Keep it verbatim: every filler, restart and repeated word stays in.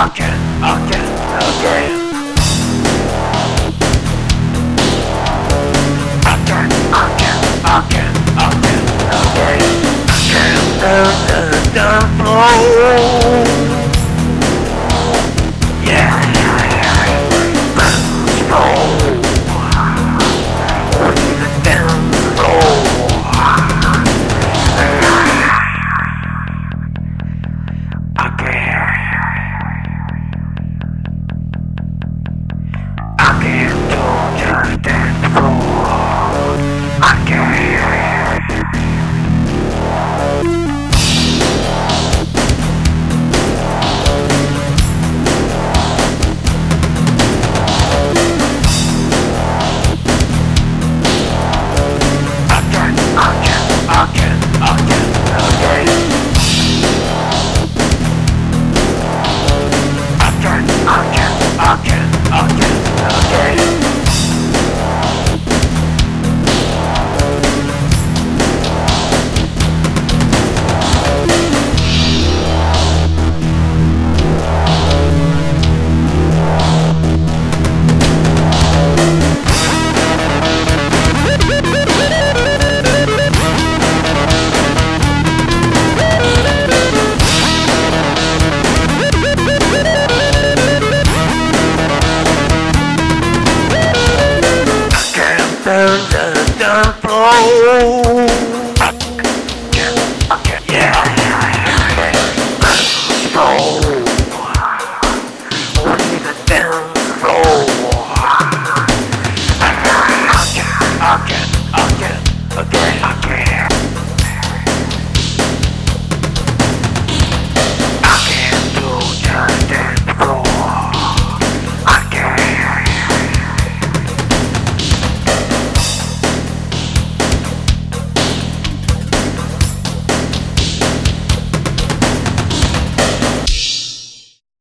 again, again, again. Again, again, again, again, again. Again, down the dance floor. Yeah, dance floor. The dance floor. Again, again, to the dance floor. Again. Again, again, again. Again, again, again, again, again. Down the dance floor.